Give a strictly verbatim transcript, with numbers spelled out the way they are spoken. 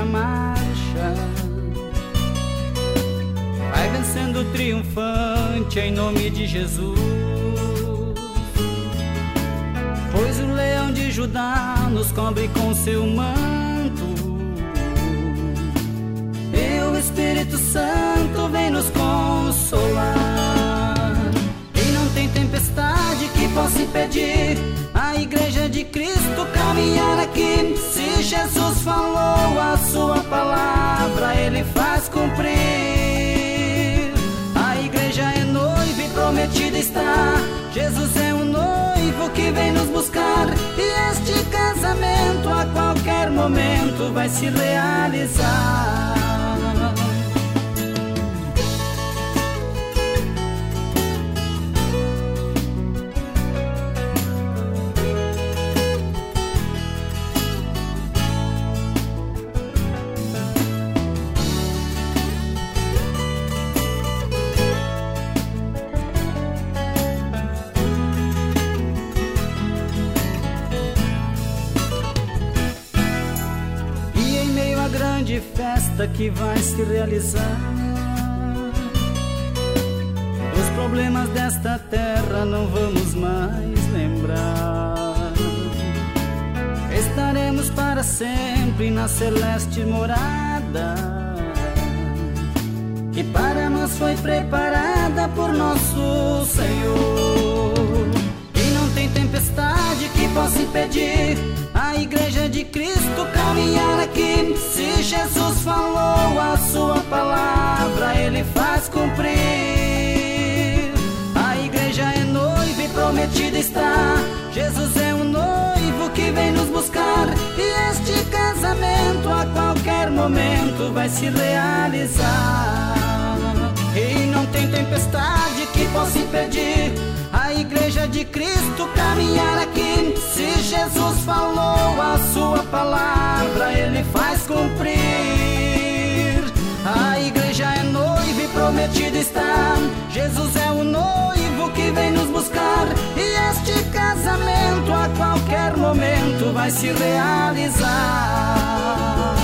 a marcha, vai vencendo triunfante em nome de Jesus. Pois o leão de Judá nos cobre com seu manto, e o Espírito Santo vem nos consolar. E não tem tempestade que possa impedir a Igreja de Cristo caminhar aqui. Se Jesus falou a sua palavra, Ele faz cumprir. A Igreja é noiva e prometida está. Jesus é um noivo que vem nos buscar, e este casamento a qualquer momento vai se realizar. Grande festa que vai se realizar, os problemas desta terra não vamos mais lembrar. Estaremos para sempre na celeste morada, que para nós foi preparada por nosso Senhor. E não tem tempestade que possa impedir a Igreja de Cristo caminhar aqui. Se Jesus falou a sua palavra, Ele faz cumprir. A Igreja é noiva e prometida está. Jesus é um noivo que vem nos buscar, e este casamento a qualquer momento vai se realizar. E não tem tempestade que possa impedir a Igreja de Cristo caminhar aqui. Se Jesus falou a sua palavra, Ele faz cumprir. A Igreja é noiva e prometida está. Jesus é o noivo que vem nos buscar, e este casamento a qualquer momento vai se realizar.